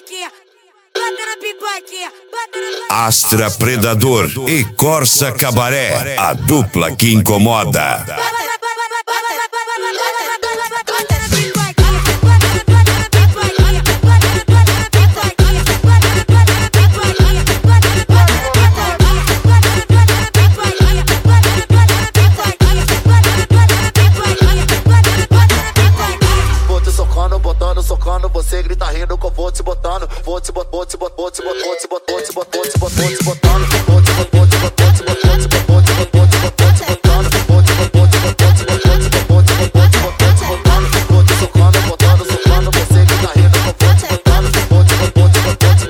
pipoquinha, bota na pipoquinha, bota na Astra Predador e Corsa Cabaré, a dupla que incomoda. Socando, você grita rindo que eu vou te botando, vou te botando, vou te botando, vou te botando, vou te botando, vou te botando, vou te botando, vou te botando, vou te botando, vou te botando, vou te botando, vou te socando, botando, socando, você grita rindo que eu vou te botando, vou te botando, vou te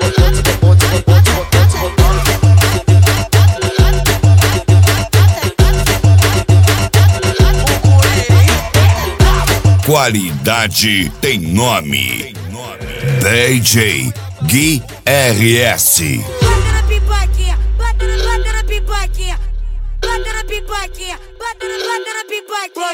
botando. Qualidade tem nome. DJ Gui RS. Bota na pipoquinha, bota na pipoquinha, bota na pipoquinha, bota na pipoquinha,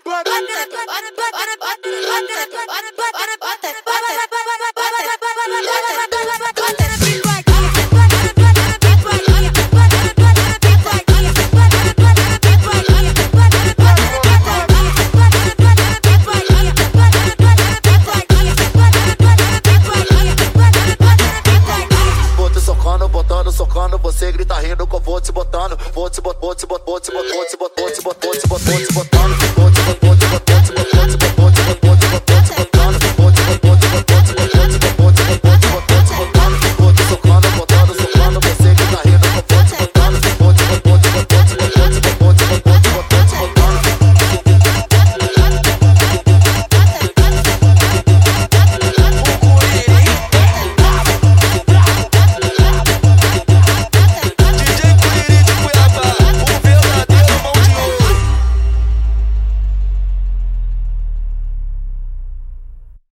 socando, você grita rindo que eu vou te botando, vou te botando, vou te botando, vou te botando, vou te botando, vou te botando.